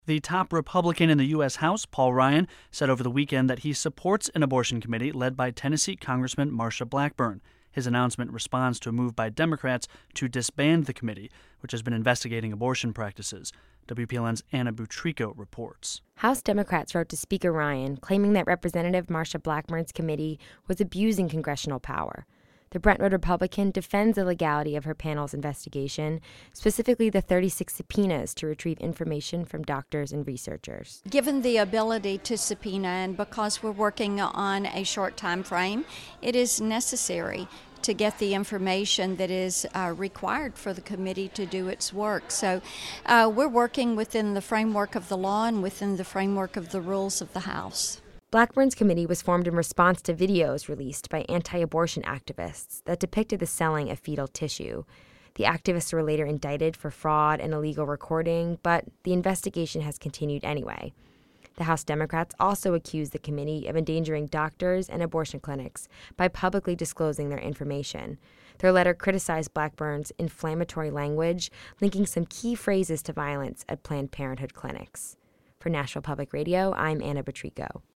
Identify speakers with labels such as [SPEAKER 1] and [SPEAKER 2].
[SPEAKER 1] The top Republican in the U.S. House, Paul Ryan, said over the weekend that he supports an abortion committee led by Tennessee Congressman Marsha Blackburn. His announcement responds to a move by Democrats to disband the committee, which has been investigating abortion practices. WPLN's Anna Butrico reports.
[SPEAKER 2] House Democrats wrote to Speaker Ryan claiming that Representative Marsha Blackburn's committee was abusing congressional power. The Brentwood Republican defends the legality of her panel's investigation, specifically the 36 subpoenas to retrieve information from doctors and researchers.
[SPEAKER 3] Given the ability to subpoena, and because we're working on a short time frame, it is necessary to get the information that is required for the committee to do its work. So we're working within the framework of the law and within the framework of the rules of the House.
[SPEAKER 2] Blackburn's committee was formed in response to videos released by anti-abortion activists that depicted the selling of fetal tissue. The activists were later indicted for fraud and illegal recording, but the investigation has continued anyway. The House Democrats also accused the committee of endangering doctors and abortion clinics by publicly disclosing their information. Their letter criticized Blackburn's inflammatory language, linking some key phrases to violence at Planned Parenthood clinics. For Nashville Public Radio, I'm Anna Butrico.